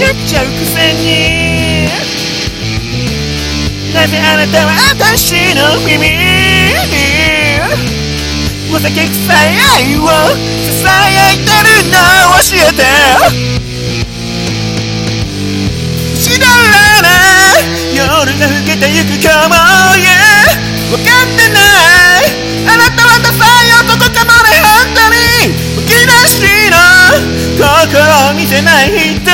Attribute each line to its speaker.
Speaker 1: ちゃうくせに、なぜあなたは私の耳にお酒臭い愛を囁いてるの教えて。しだらない夜が更けてゆく今日も、分かってない、あなたはダサい男かもね。本当にむき出しの心を見せない人